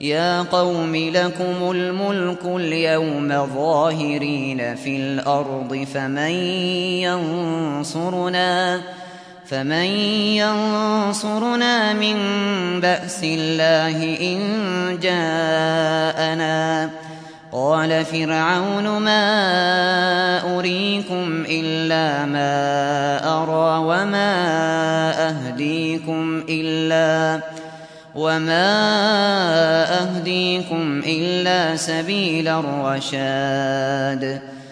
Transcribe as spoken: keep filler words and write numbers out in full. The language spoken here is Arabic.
يا قوم لكم الملك اليوم ظاهرين في الأرض فمن ينصرنا فمن ينصرنا من بأس الله إن جاءنا قال فرعون ما أريكم إلا ما أرى وما أهديكم إلا وما أهديكم إلا سبيل الرشاد